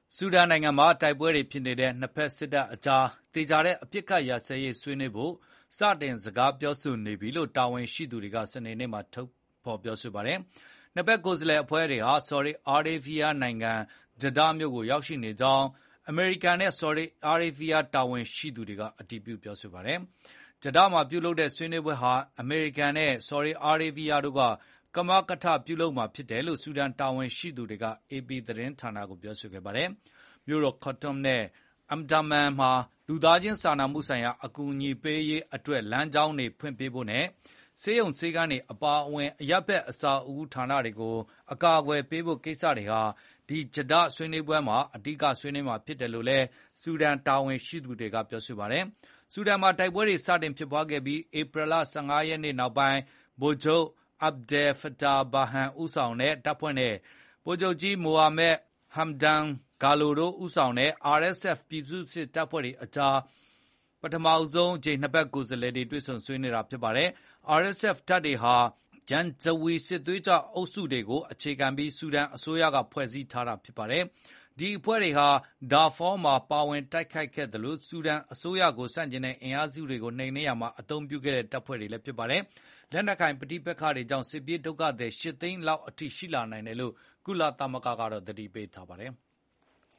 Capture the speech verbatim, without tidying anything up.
ဆူဒန်နိုင်ငံမှာတိုက်ပွဲတွေဖြစ်နေတဲ့နှစ်ဖက်စစ်တပ်အကြားသေချာတဲ့အပစ်အခတ်ရပ်စဲရေးဆွေးနွေးဖို့စတင်စကားပြောဆိုနေပြီလို့တာဝန်ရှိသူတွေကစနေနေ့မှာထုတ်ဖော်ပြောဆိုပါတယ်။နှစ်ဖက်ကိုယ်စားလှယ်အဖွဲ့တွေဟာဆော်ဒီအာရေးဗီးယားနိုင်ငံဂျဒါမြို့ကိုရောက်ရှိနေကြောင်းအမေရိကန်နဲ့ဆော်ဒီအာရေးဗီးယားတာဝန်ရှိသူတွေကအတည်ပြုပြောဆိုပါတယ်။ဂျဒါမှာပြုလုပ်တဲ့ဆွေးနွေးပွဲဟာအမေရိကန်နဲ့ဆော်ဒီအာရေးဗီးယားတို့ကကမကထပြုလုပ်မှာဖြစ်တယ်လို့ဆူဒန်တာဝန်ရှိသူတွေက အေပီ သတင်းဌာနကိုပြောဆိုခဲ့ပါတယ်။မြို့တော်ခါတွမ်နဲ့အမ်ဒမန်မှာလူသားချင်းစာနာမှုဆိုင်ရာအကူအညီပေးရေးအတွက်လမ်းကြောင်းတွေဖွင့်ပေးဖို့နဲ့ဆေးရုံဆေးခန်းတွေအပါအဝင်အရပ်ဘက်အဆောက်အဦဌာနတွေကိုအကာအကွယ်ပေးဖို့ကိစ္စတွေဟာဒီဂျဒါဆွေးနွေးပွဲမှာအဓိကဆွေးနွေးမှာဖြစ်တယ်လို့လည်းဆူဒန်တာဝန်ရှိသူတွေကပြောဆိုပါတယ်။ဆူဒန်မှာတိုက်ပွဲတွေစတင်ဖြစ်ပွားခဲ့ပြီးဧပြီလဆယ့်ငါးရက်နေ့နောက်ပိုင်းဗိုလ်ချုပ်အဗ်ဒယ်ဖတာဘာဟန်ဦးဆောင်တဲ့တပ်ဖွဲ့နဲ့ဗိုလ်ချုပ်ကြီးမိုဟာမက်ဟမ်ဒန်ဂါလိုတို့ဦးဆောင်တဲ့ အာအက်အက်ဖ် ပြည်သူ့စစ်တပ်ဖွဲ့တွေအကြားပထမဆုံးအကြိမ်နှစ်ဘက်ကိုယ်စားလှယ်တွေတွေ့ဆုံဆွေးနွေးတာဖြစ်ပါတယ်။ အာအက်အက်ဖ်တပ်တွေဟာဂျန်ဇဝီစစ်သွေးကြွအုပ်စုတွေကိုအခြေခံပြီးဆူဒန်အစိုးရကဖွဲ့စည်းထားတာဖြစ်ပါတယ်။ဒီအဖွဲ့တွေဟာဒါဖောမှာပါဝင်တိုက်ခိုက်ခဲ့သလိုဆူဒန်အစိုးရကိုဆန့်ကျင်တဲ့အင်အားစုတွေကိုနှိမ်နင်းရာမှာအသုံးပြုခဲ့တဲ့တပ်ဖွဲ့တွေလည်းဖြစ်ပါတယ်။လက်နက်ကိုင်ပဋိပက္ခတွေကြောင့်စစ်ပြေးဒုက္ခသည်ရှစ်သိန်းလောက်အထိရှိလာနိုင်တယ်လို့ကုလသမဂ္ဂကသတိပေးထားပါတယ်။